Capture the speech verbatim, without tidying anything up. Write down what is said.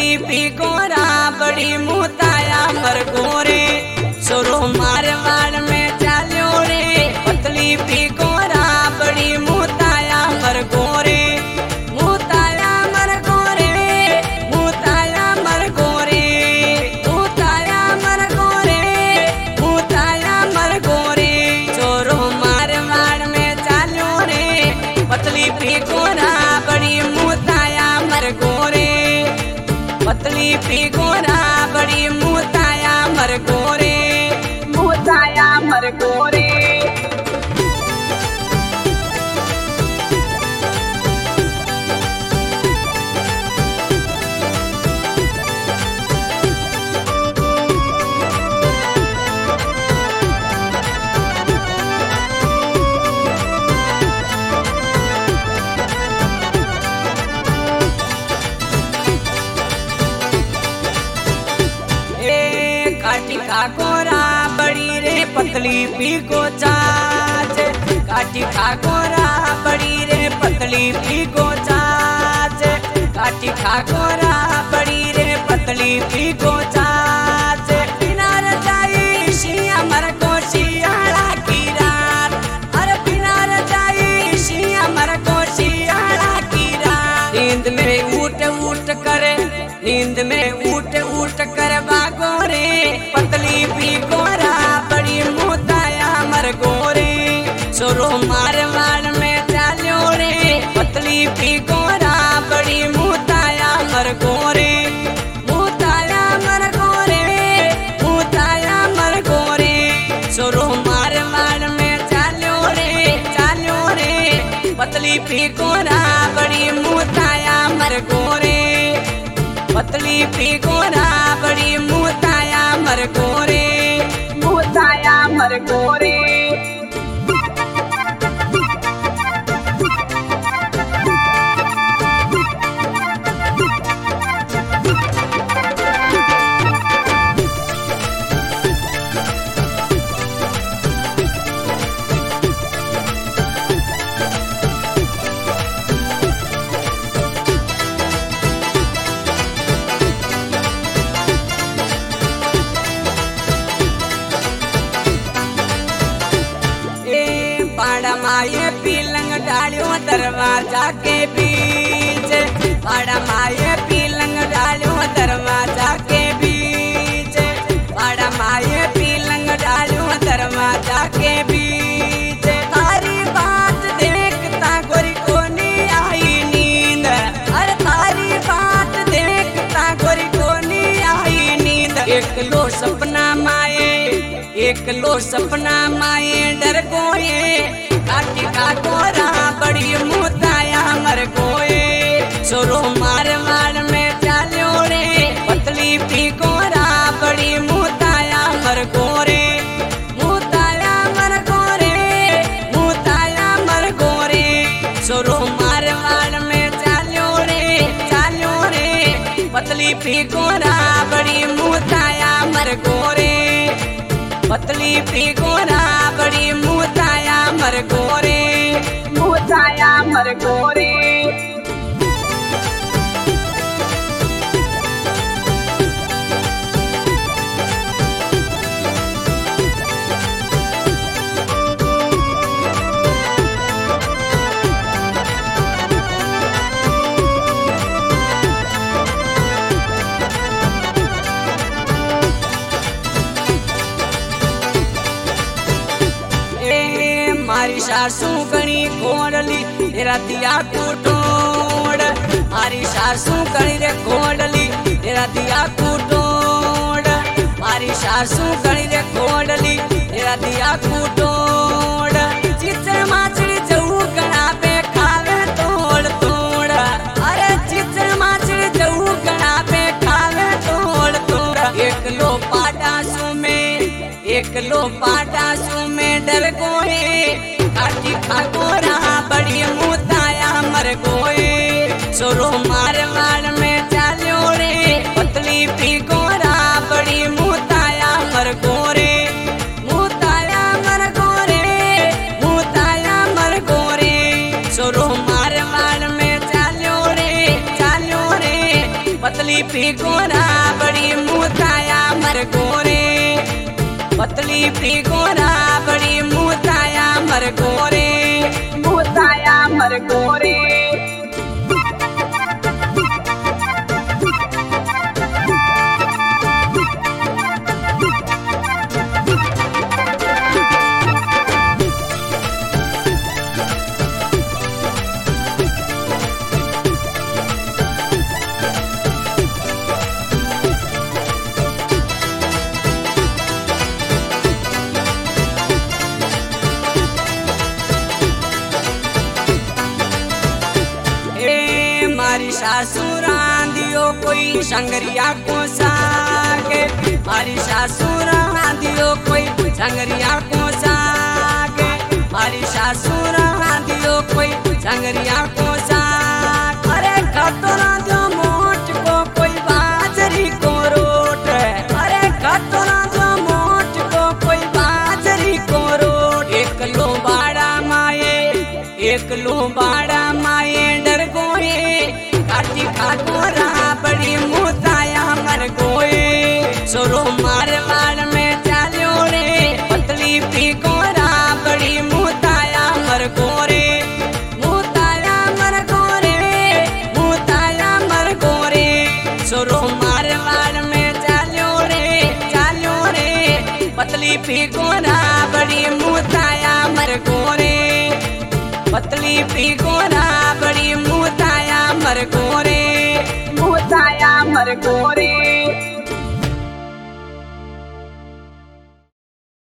पतली पी गोरा बड़ी मुताया मर गोरे सोरो मारवाड़ में चाल्यो रे पतली पी गोरा बड़ी मुताया मर गोरे मुताया मर गोरे मुताया मर गोरे मुताया मर गोरे मुताया मर गोरे सोरो मारवाड़ में चाल्यो रे पतली पी गोरा बड़ी मुताया मर गोरे पतली पी गोरा बड़ी मुताया मर गोरे मुताया मर गोरे काटी का गोरा बड़ी रे पतली पी को चाच काटी का गोरा बड़ी रे पतली पी को चाच काटी का गोरा बड़ी रे पतली पी को चाच बिना रजाई शिया मर को शियाला की रात अरे बिना रजाई शिया मर को शियाला की रात नींद में उठ उठ करे नींद में उठ उठ कर बागो रे पतली पी गोरा बड़ी मुताया मर गोरे सोरो मारवाड़ में चाल्यो रे पतली पी गोरा बड़ी मुताया मर गोरे मुताया मर गोरे मुताया मर गोरे सोरो मारवाड़ में चाल्यो रे चाल्यो रे पतली पी गोरा बड़ी मुताया मर गोरे पतली पी गोरा बड़ी मुताया मर गोरे मुताया मर गोरे माये पीलंग डालियो दरवाजा के बीच बड़ा माये पीलंग डालियो दरवाजा के बीच बड़ा माये पीलंग डालियो दरवाजा के बीच तारी बात देखता गोरी को नहीं आई नींद अरे तारी बात देखता गोरी को नहीं आई नींद एक लो सपना माये एक लो सपना माये डर गोये काटी का गोरा बड़ी मुताया मर गोए सोरो मारवाड़ में चाल्यो रे पतली पी गोरा बड़ी मुताया मर गोरे मुताया मर गोरे मुताया मर गोरे सोरो मारवाड़ में चाल्यो रे चाल्यो रे पतली पी गोरा बड़ी मुताया मर गोरे पतली पी गोरा बड़ी मुताया मर गोरे मुताया मर गोरे मारी सासू गणी घोड़ली तेरा दिया कुटोड़ मारी सासू गणी रे घोड़ली तेरा दिया कुटोड़ मारी सासू गणी रे घोड़ली तेरा दिया कुटोड़ चिचड़ माछड़ी जऊ गणा पे खावे तोड़ तोड़ अरे चिचड़ माछड़ी जऊ गणा पे खावे तोड़ तोड़ एक लो पाटासू में एक लो पाटासू में डर गोए काटी खा गोरा बड़ी मुताया मर गोए सोरो मारवाड़ में चाल्यो रे पतली पी गोरा बड़ी मुताया मर गोरे मुताया मर गोरे मुताया मर गोरे सोरो मारवाड़ में चाल्यो रे चाल्यो रे पतली पी गोरा बड़ी मुताया मर गोरे, पतली पी गोरा बड़ी मुताया मर गोरे, मुताया मर गोरे। मारी सासू रांधियो कोई संगरिया को सागे, मारी सासू रांधियो कोई संगरिया को सागे, मारी सासू रांधियो कोई संगरिया को साग। अरे खतो रांधियो मोट को कोई बाजरी को रोट, अरे खतो रांधियो मोट को कोई बाजरी को रोट। एक लो बाड़ा माए, एक लो बाड़ा माए डर गोए, काटी खा गोरा बड़ी मुताया मर गोए। सोरो मारवाड़ में चाल्यो रे, पतली पी गोरा बड़ी मुताया मर गोरे, मुताया मर गोरे, मुताया मर गोरे। सोरो मारवाड़ में चाल्यो रे, चाल्यो रे, पतली पी गोरा बड़ी मुताया मर गोरे, पतली पी गोरा बड़ी मुताया मर गोरे, मुताया मर गोरे।